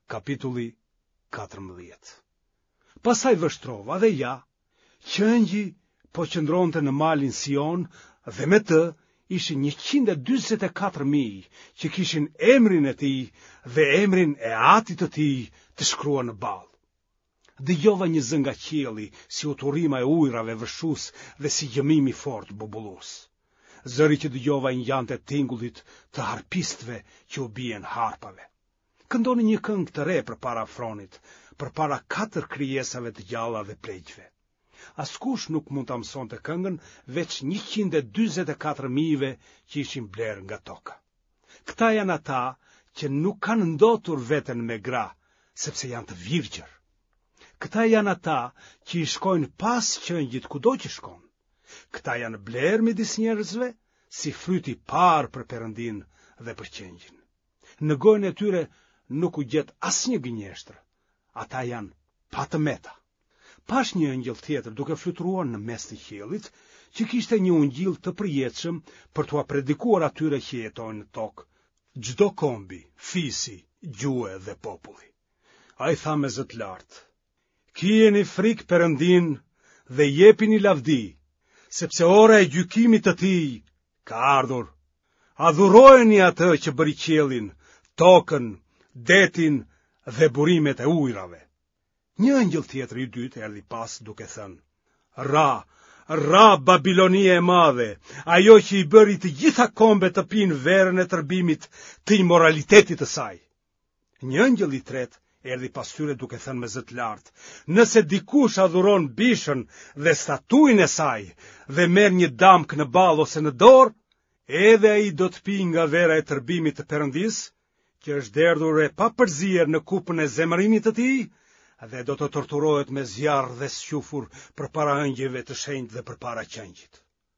Kapitulli 14. Pasaj vështrova dhe ja, qëngji po qëndronte në malin Sion dhe me të ishin 144.000 që kishin emrin e tij dhe emrin e atit të tij të shkruar në ball. Dëgjova një zë nga qielli, si uturima e ujrave vëshus dhe si gjëmimi fort bubullus. Zëri që dëgjova i ngjante tingullit të harpistëve që u bien harpave. Këndoni një këngë të re përpara afronit, përpara 4 krijesave të gjalla dhe pleqve. Askush nuk mund ta mësonte këngën veç 144.000 që ishin blerë nga toka. Këta janë ata që nuk kanë ndotur veten me gra, sepse janë të virgjër. Këta janë ata që i shkojnë pas qëngjit kudo që shkon. Këta janë blerë midis njerëzve, si fryti i parë për Perëndin dhe për qëngjin. Në gojën e tyre nuk u gjet asnjë gënjeshtër. Ata janë pa të meta. Pash një angjëll tjetër duke fluturuar në mes të qiellit, që kishte një ungjill të përjetshëm për t'ua predikuar atyre që jetojnë në tokë, çdo kombi, fisi, gjuhë dhe populli. Ai tha me zë të lartë: Kijeni frikë Perëndin dhe jepini lavdi, sepse ora e gjykimit të tij ka ardhur. Adhurojeni atë që bëri qiellin, tokën, detin dhe burimet e ujrave. Një angjëll tjetër i dytë erdhi pas duke thënë: Ra, ra Babilonia e madhe, ajo që i bëri të gjitha kombet të pinë verën e tërbimit të imoralitetit të saj. Një angjëll i tretë erdhi pas tyre duke thënë me zë të lartë: Nëse dikush adhuron bishën dhe statuin e saj dhe merr një damk në ball ose në dorë, edhe ai do të pijë nga vera e tërbimit të Perëndis, që është derdhur e papërzier në kupën e zemërimit të tij, dhe do të torturohet me zjarr dhe squfur përpara ëngjëve të shenjtë dhe përpara qëngjit.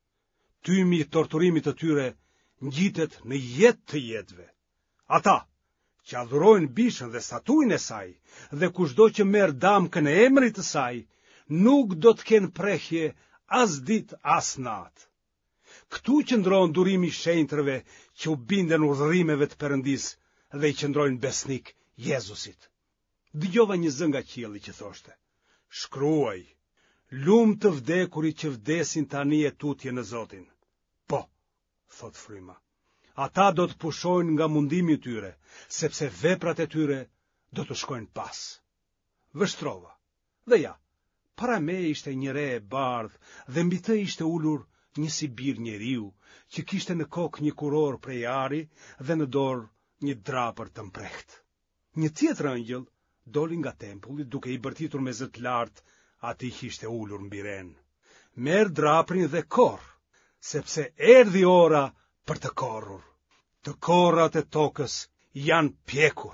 Tymi i torturimit të tyre ngjitet në jetë të jetëve. Ata që adhurojnë bishën dhe statuin e saj, dhe kushdo që merr damkën e emrit të saj, nuk do të kenë prehje as ditë as natë. Këtu qëndron durimi i shenjtërve që u binden urdhërimeve të Perëndis dhe i qëndrojnë besnik Jezusit. Dëgjova një zë nga qielli që thoshte: Shkruaj, lumë të vdekurit që vdesin tani e tutje në Zotin. Po, thot fryma, ata do të pushojnë nga mundimi i tyre, sepse veprat e tyre do të shkojnë pas. Vështrova, dhe ja, para me ishte një re e bardhë dhe mbi të ishte ulur një si bir njeriu, që kishte në kokë një kuror prej ari dhe në dorë një drapër të mprehtë. Një tjetër angjëll doli nga tempulli duke i bërtitur me zë të lartë atij që ishte ulur mbi ren: Merr draprin dhe korr, sepse erdhi ora për të korrur. Të korrat e tokës janë pjekur.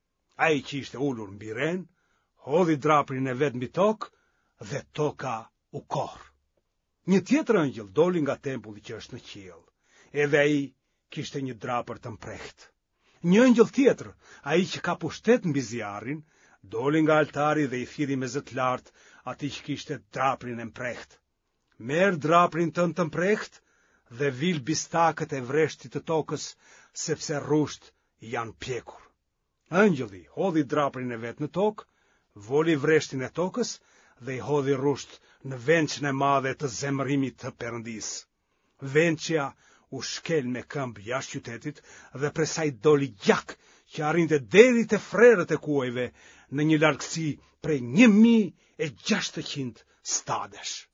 Ai që ishte ulur mbi ren hodhi draprin e vet mbi tokë dhe toka u korr. Një tjetër angjëll doli nga tempulli që është në qiell. Edhe ai kishte një drapër të mprehtë. Një angjëll tjetër, ai që ka pushtet mbi zjarrin, doli nga altari dhe i thiri me zë të lartë atij që kishte draprin e mprehtë: Merr draprin tënd të mprehtë dhe vil bistakët e vreshtit të tokës, sepse rrusht janë pjekur. Angjëlli hodhi draprin e vet në tokë, voli vreshtin e tokës dhe i hodhi rrusht në vençën e madhe të zemërimit të Perëndis. Vençja u shkel me këmbë jashtë qytetit dhe prej saj doli gjak që arrinte deri te frerët e kuajve në një largësi prej 1600 stadesh.